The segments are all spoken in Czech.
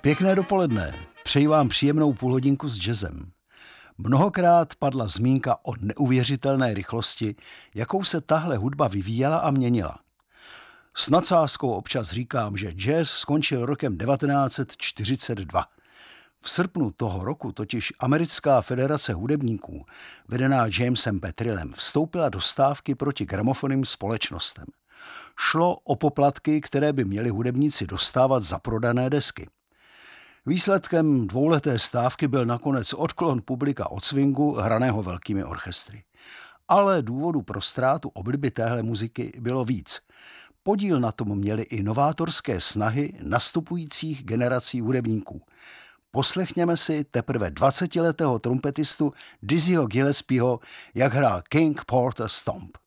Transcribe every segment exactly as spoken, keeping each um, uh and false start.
Pěkné dopoledne, přeji vám příjemnou půlhodinku s jazzem. Mnohokrát padla zmínka o neuvěřitelné rychlosti, jakou se tahle hudba vyvíjela a měnila. S nadsázkou občas říkám, že jazz skončil rokem devatenáct set čtyřicet dva. V srpnu toho roku totiž Americká federace hudebníků, vedená Jamesem Petrillem, vstoupila do stávky proti gramofonným společnostem. Šlo o poplatky, které by měli hudebníci dostávat za prodané desky. Výsledkem dvouleté stávky byl nakonec odklon publika od swingu hraného velkými orchestry. Ale důvodů pro ztrátu obliby téhle muziky bylo víc. Podíl na tom měly i novátorské snahy nastupujících generací hudebníků. Poslechněme si teprve dvacetiletého trumpetistu Dizzyho Gillespieho, jak hrál King Porter Stomp.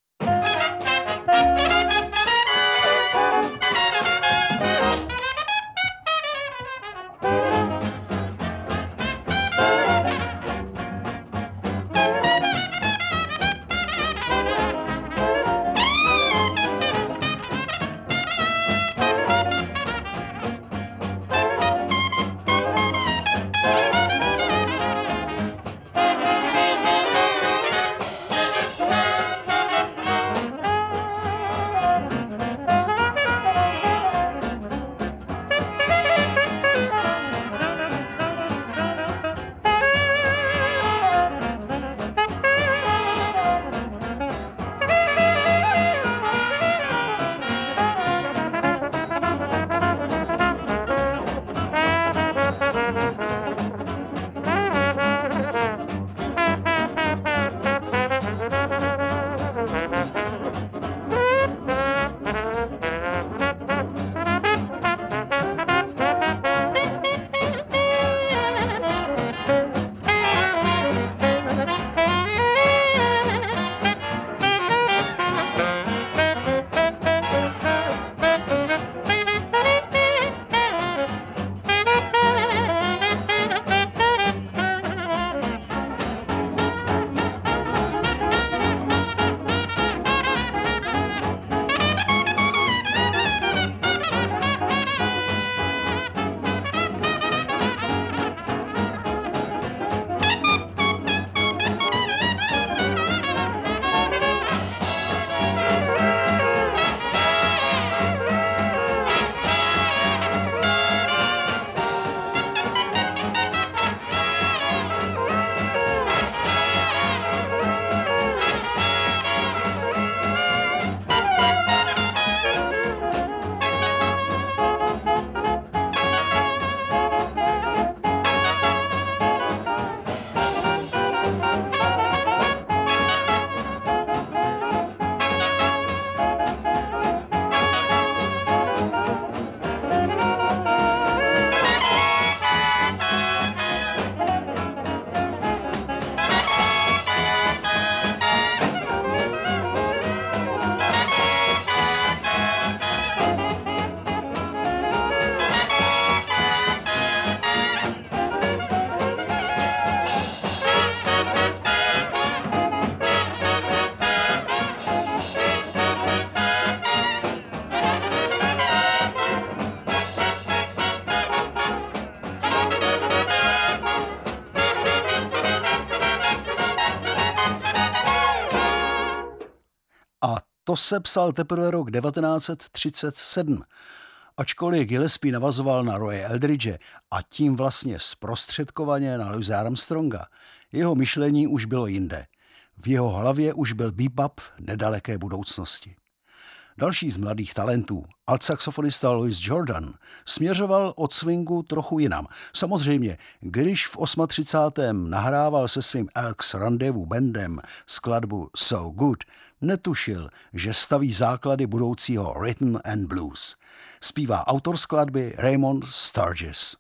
To se psal teprve rok devatenáct set třicet sedm. Ačkoliv Gillespie navazoval na Roye Eldridge a tím vlastně zprostředkovaně na Louise Armstronga, jeho myšlení už bylo jinde. V jeho hlavě už byl bebop nedaleké budoucnosti. Další z mladých talentů, altsaxofonista Louis Jordan, směřoval od swingu trochu jinam. Samozřejmě, když v třicátém osmém nahrával se svým Elks Rendezvous bandem skladbu So Good, netušil, že staví základy budoucího rhythm and blues. Zpívá autor skladby Raymond Sturgis.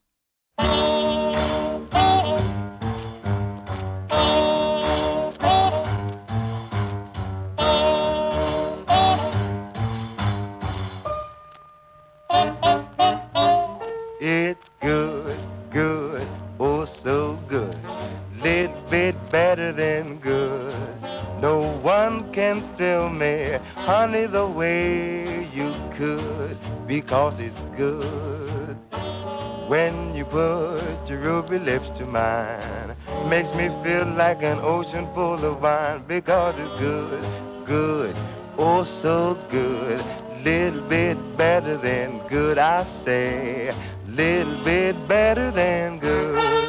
It's good, good, oh so good, little bit better than good. No one can fill me, honey, the way you could, because it's good. When you put your ruby lips to mine, makes me feel like an ocean full of wine, because it's good, good, oh so good. Little bit better than good, I say. Little bit better than good.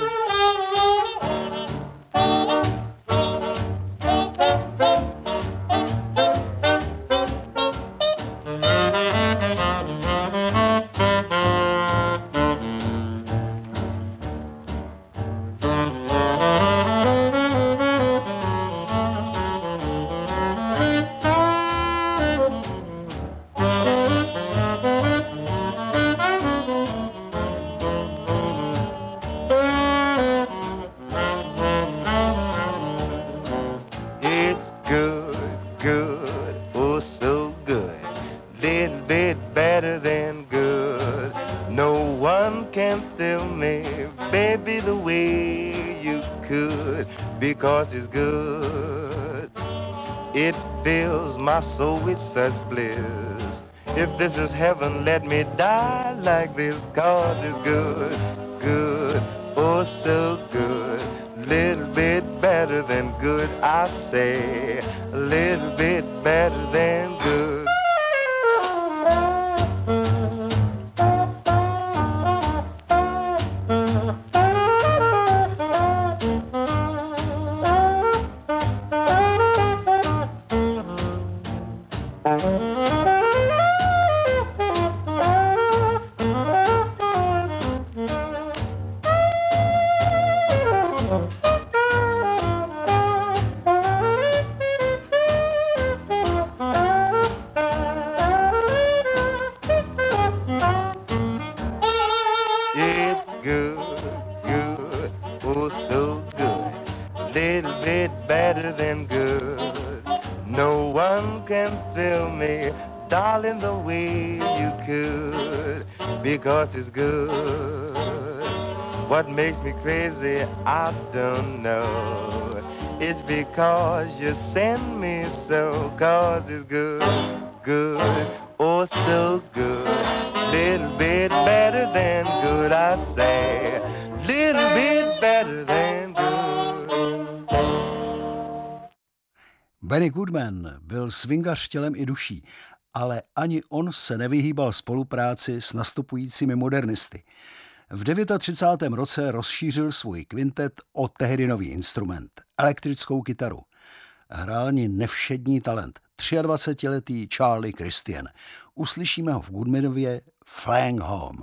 It's good, good, oh so good. Little bit better than good. No one can thrill me, baby, the way you could, because it's good. It fills my soul with such bliss. If this is heaven, let me die like this, cause it's good, good, oh so good. Little bit better than good, I say. A little bit better than good. It's good, good, oh so good. Little bit better than good. No one can thrill me, darling, the way you could, because it's good. What makes me crazy, I don't know. It's because you send me so, cause it's good, good, oh so good. Little bit better than good, I say. Little bit better than good. Benny Goodman byl swingař tělem i duší, ale ani on se nevyhýbal spolupráci s nastupujícími modernisty. V třicátém devátém roce rozšířil svůj kvintet o tehdy nový instrument, elektrickou kytaru. Hrál ni nevšední talent, dvacetiletý Charlie Christian. Uslyšíme ho v Goodmanově Flying Home.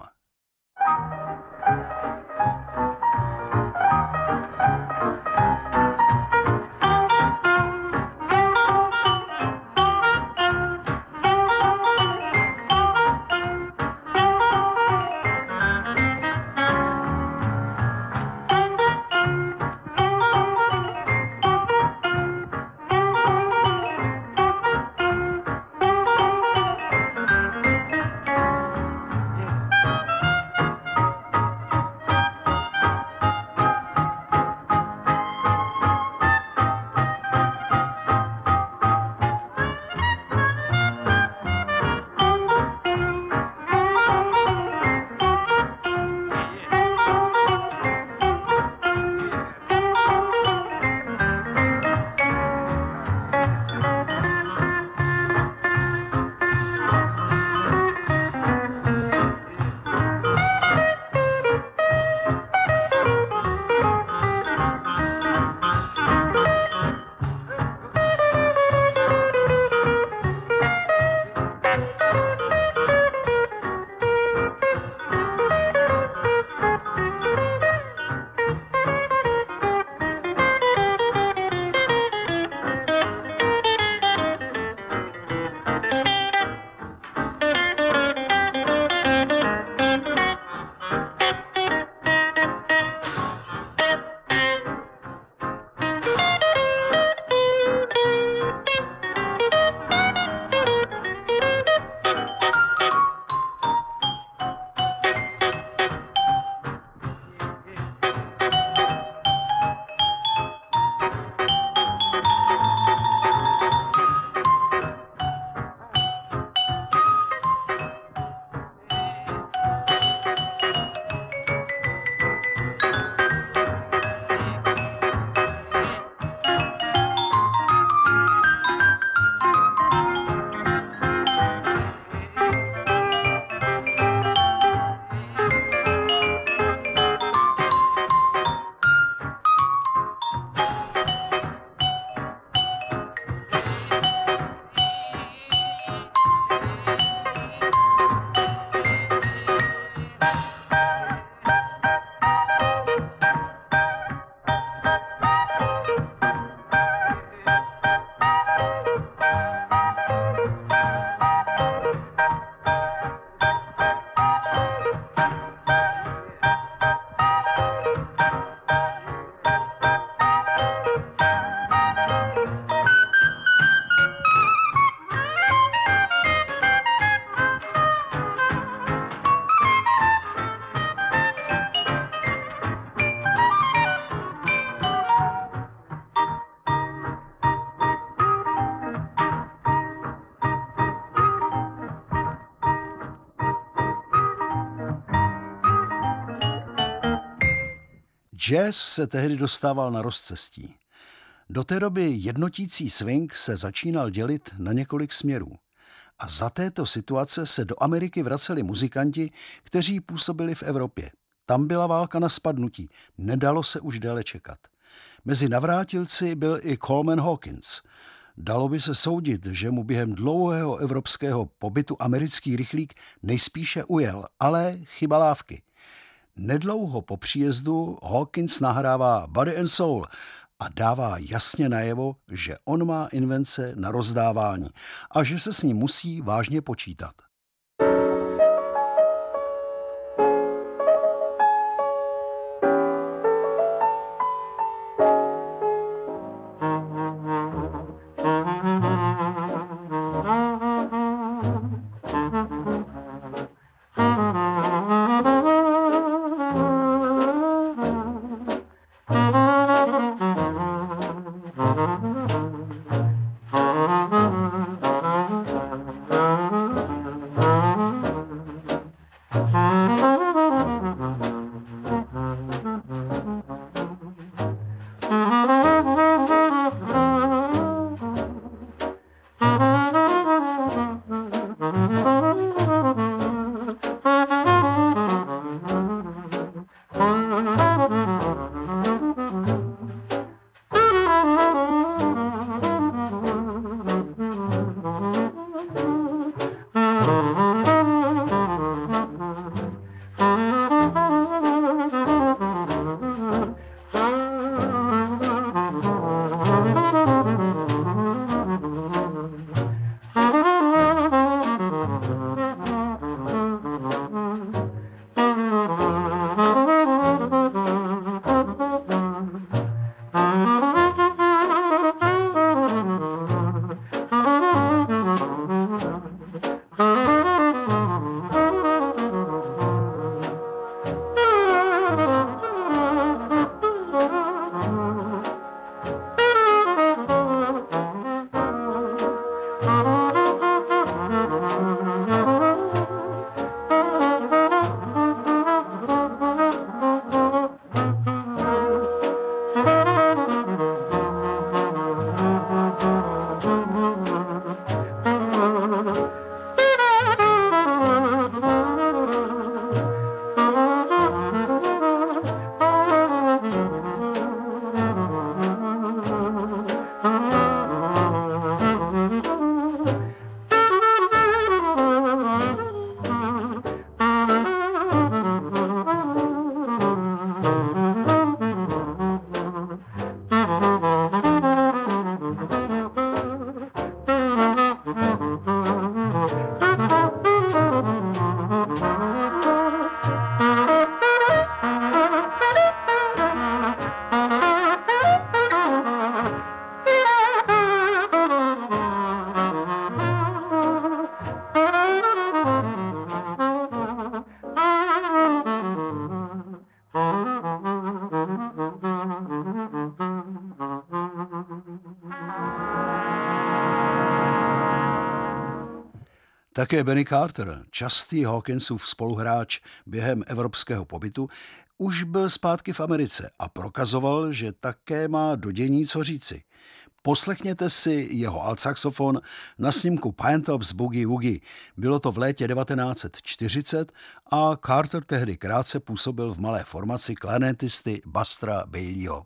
Jazz se tehdy dostával na rozcestí. Do té doby jednotící swing se začínal dělit na několik směrů. A za této situace se do Ameriky vraceli muzikanti, kteří působili v Evropě. Tam byla válka na spadnutí, nedalo se už déle čekat. Mezi navrátilci byl i Coleman Hawkins. Dalo by se soudit, že mu během dlouhého evropského pobytu americký rychlík nejspíše ujel, ale chyba lávky. Nedlouho po příjezdu Hawkins nahrává Body and Soul a dává jasně najevo, že on má invence na rozdávání a že se s ním musí vážně počítat. Také Benny Carter, častý Hawkinsův spoluhráč během evropského pobytu, už byl zpátky v Americe a prokazoval, že také má do dění co říci. Poslechněte si jeho altsaxofon na snímku Pinetops Boogie Woogie. Bylo to v létě devatenáct set čtyřicet a Carter tehdy krátce působil v malé formaci klarinetisty Bustera Baileyho.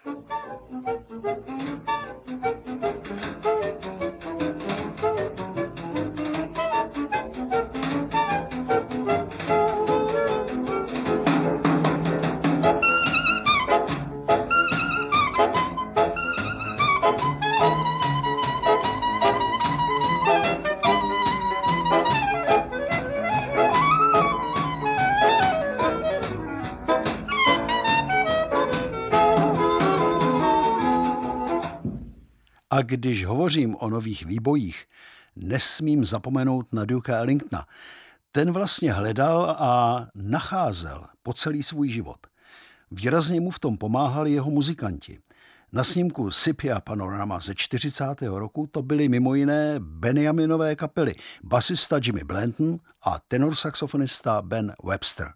A když hovořím o nových výbojích, nesmím zapomenout na Duka Ellingtona. Ten vlastně hledal a nacházel po celý svůj život. Výrazně mu v tom pomáhali jeho muzikanti. Na snímku Sepia Panorama ze čtyřicátého roku to byly mimo jiné Benjaminové kapely, basista Jimmy Blanton a tenorsaxofonista Ben Webster.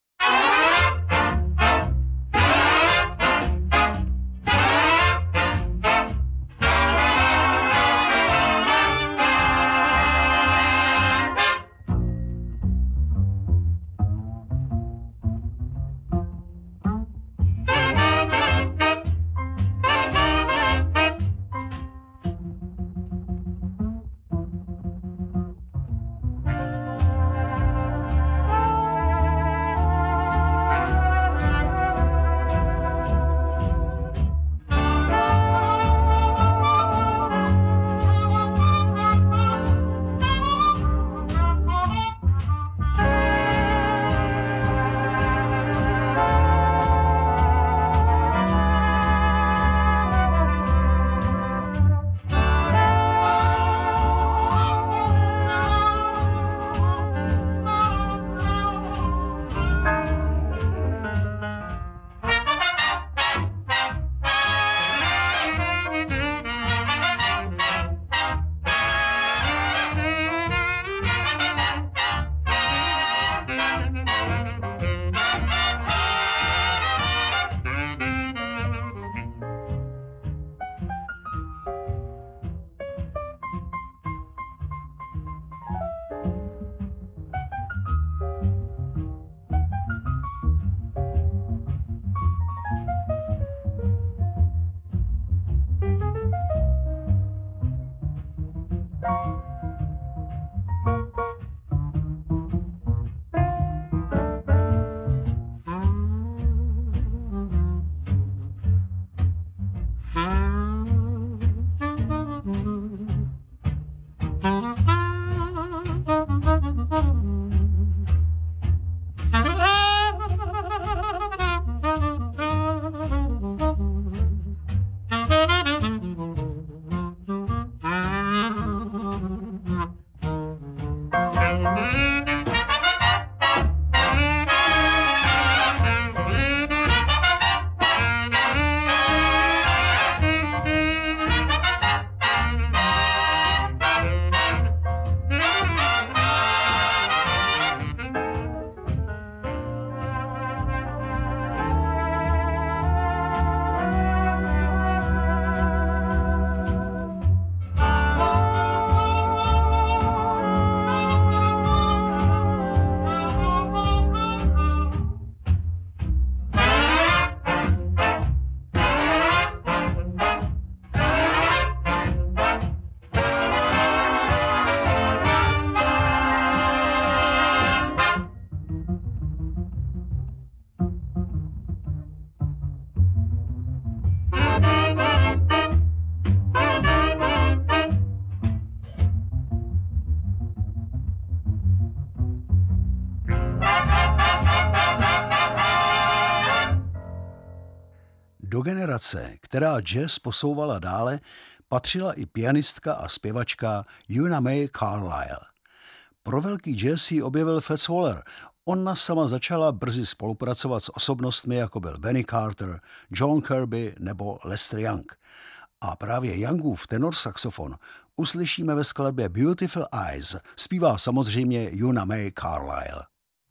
Do generace, která jazz posouvala dále, patřila i pianistka a zpěvačka Una Mae Carlyle. Pro velký jazz ji objevil Fats Waller. Ona sama začala brzy spolupracovat s osobnostmi, jako byl Benny Carter, John Kirby nebo Lester Young. A právě Youngův tenorsaxofon uslyšíme ve skladbě Beautiful Eyes, zpívá samozřejmě Una Mae Carlyle.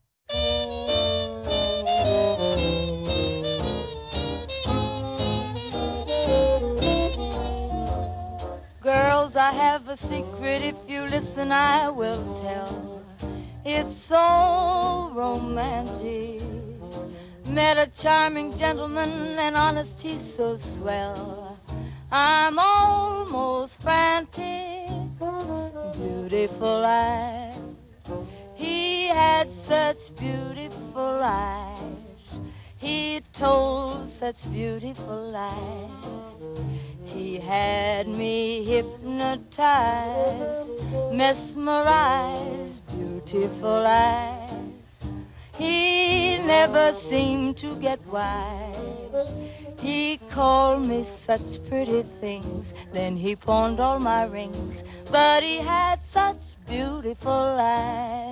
Girls, I have a secret, if you listen I will tell. It's so romantic. met a charming gentleman, and honest he's so swell. I'm almost frantic, beautiful eyes. He had such beautiful eyes. He told such beautiful lies. He had me hypnotized, mesmerized, beautiful eyes. He never seemed to get wise. He called me such pretty things, then he pawned all my rings, but he had such beautiful eyes.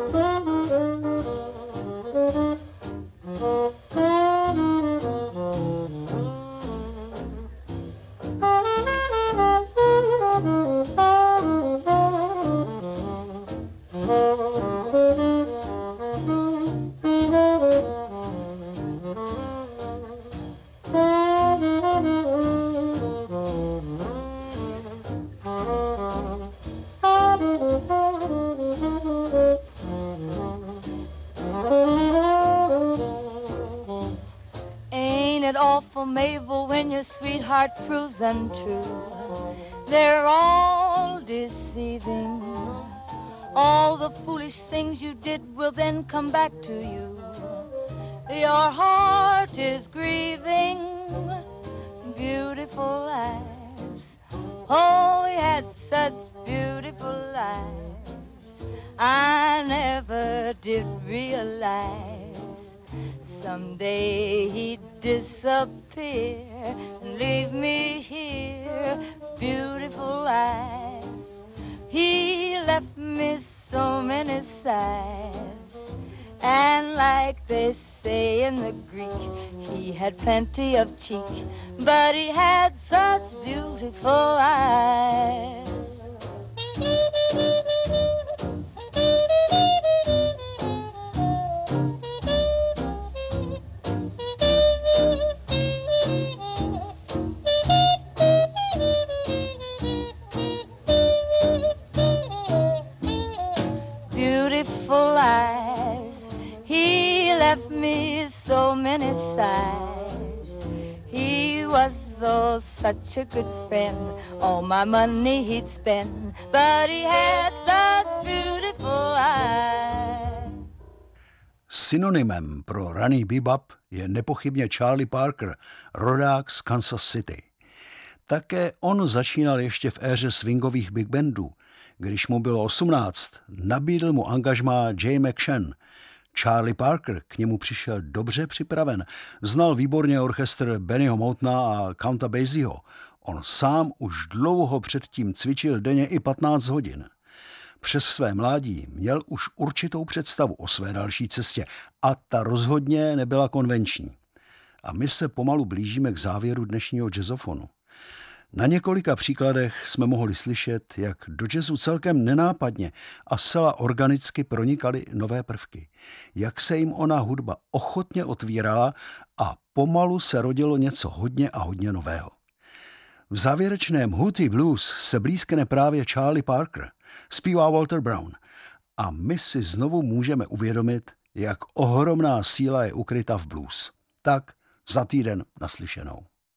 Awful, Mabel, when your sweetheart proves untrue. They're all deceiving. All the foolish things you did will then come back to you. Your heart is grieving. Beautiful eyes. Oh, he had such beautiful eyes. I never did realize someday he'd disappear and leave me here, beautiful eyes. He left me so many sighs, and like they say in the Greek, he had plenty of cheek, but he had such beautiful eyes. Beautiful eyes, he left me so many sighs. He was oh such a good friend, all my money he'd spend, but he had such beautiful eyes. Synonymem pro raný bebop je nepochybně Charlie Parker, rodák z Kansas City. Také on začínal ještě v éře swingových big bandů. Když mu bylo osmnáct, nabídl mu angažmá Jay McShann. Charlie Parker k němu přišel dobře připraven. Znal výborně orchestr Bennyho Moutona a Counta Basieho. On sám už dlouho předtím cvičil denně i patnáct hodin. Přes své mládí měl už určitou představu o své další cestě a ta rozhodně nebyla konvenční. A my se pomalu blížíme k závěru dnešního jazzofonu. Na několika příkladech jsme mohli slyšet, jak do jazzu celkem nenápadně a zcela organicky pronikaly nové prvky, jak se jim ona hudba ochotně otvírala a pomalu se rodilo něco hodně a hodně nového. V závěrečném Hootie Blues se blízkne právě Charlie Parker, zpívá Walter Brown a my si znovu můžeme uvědomit, jak ohromná síla je ukryta v blues. Tak za týden naslyšenou.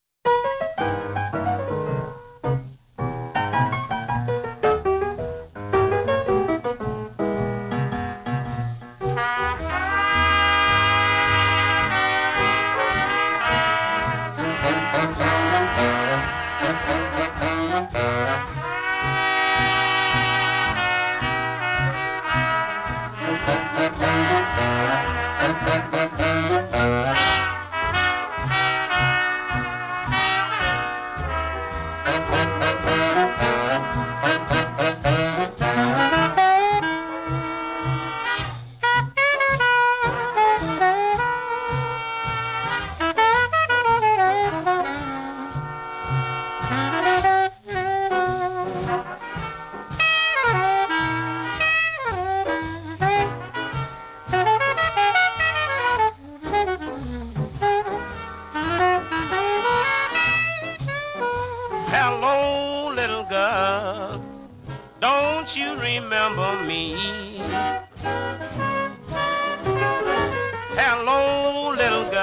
Hello, little girl, don't you remember me? Hello, little girl.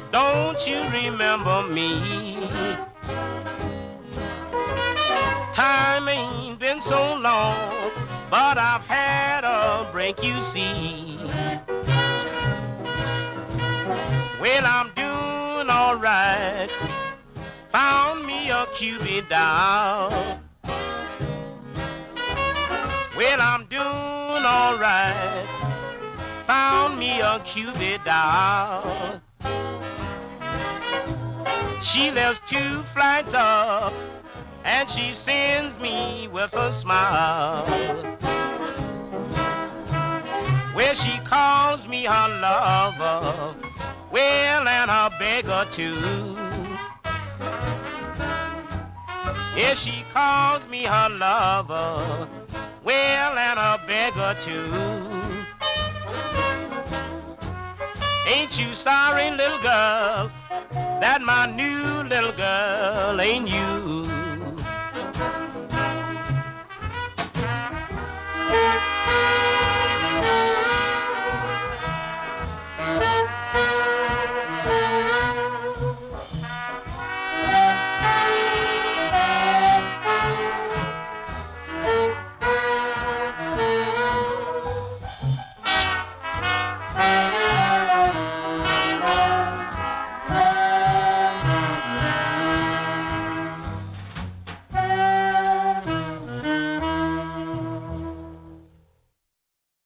don't you remember me? Time ain't been so long, but I've had a break, you see. Well, I'm doing all right. Found me a Cupid doll. Well, I'm doing all right. Found me a Cupid doll. She lives two flights up, and she sends me with a smile. Well, she calls me her lover, well, and a beggar too. Yeah, she calls me her lover, well, and a beggar too. Ain't you sorry, little girl, that my new little girl ain't you?